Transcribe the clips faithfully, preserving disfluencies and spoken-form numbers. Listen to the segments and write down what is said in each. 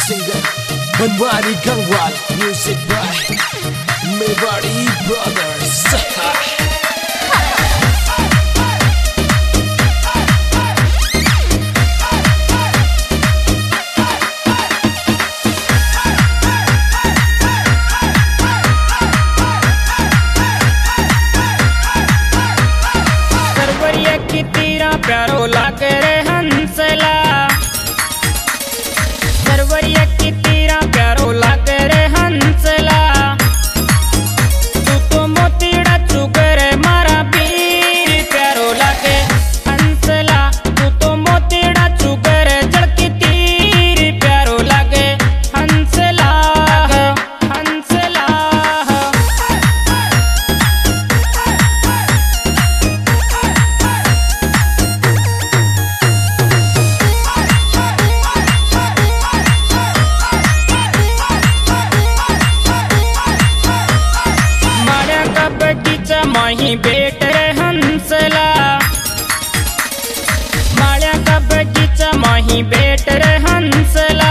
singer Banwari Gangwal, music by Mewari Brothers. प्यारो लागे रे हंसला, सरवरिया की तीरा प्यारो लागे रे हंसला। तू तो मोतीड़ा चुके रे मारा पीर प्यारो लागे हंसला। तू तो मोतीड़ा चुके रे जड़की तीर प्यारो लागे हंसला हंसला। माही बेट रे हंसला, माळ्या का बगीचा माही बेट रे हंसला।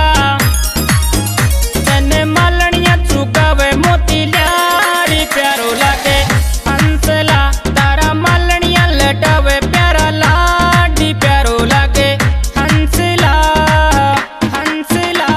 तने मालणिया चुकावे मोती ल्यारी प्यारो लागे हंसला। तारा मालणिया लटावे प्यारा लाडी प्यारो लागे हंसला हंसला।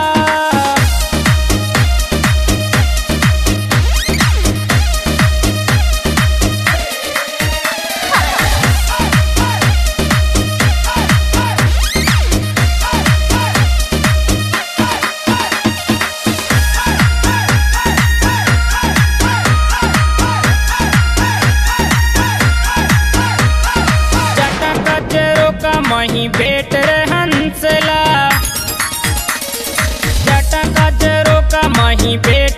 माही बेट रे हंसला, जटा का जरो का माही बेट